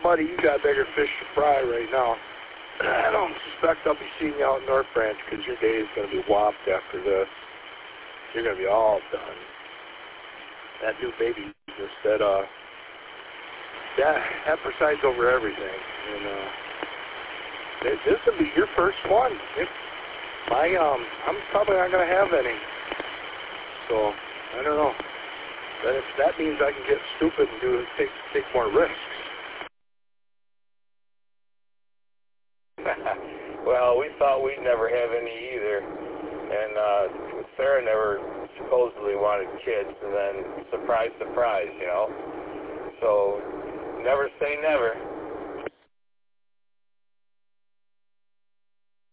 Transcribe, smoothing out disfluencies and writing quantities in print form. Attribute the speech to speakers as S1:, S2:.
S1: buddy, you got bigger fish to fry right now. I don't suspect I'll be seeing you out in North Branch because your day is going to be whopped after this. You're going to be all done. That new baby just said, that presides over everything. And this will be your first one. I'm probably not going to have any. So, I don't know. That means I can get stupid and take more risks.
S2: Well, we thought we'd never have any either. And Sarah never supposedly wanted kids, and then surprise, surprise, you know. So, never say never.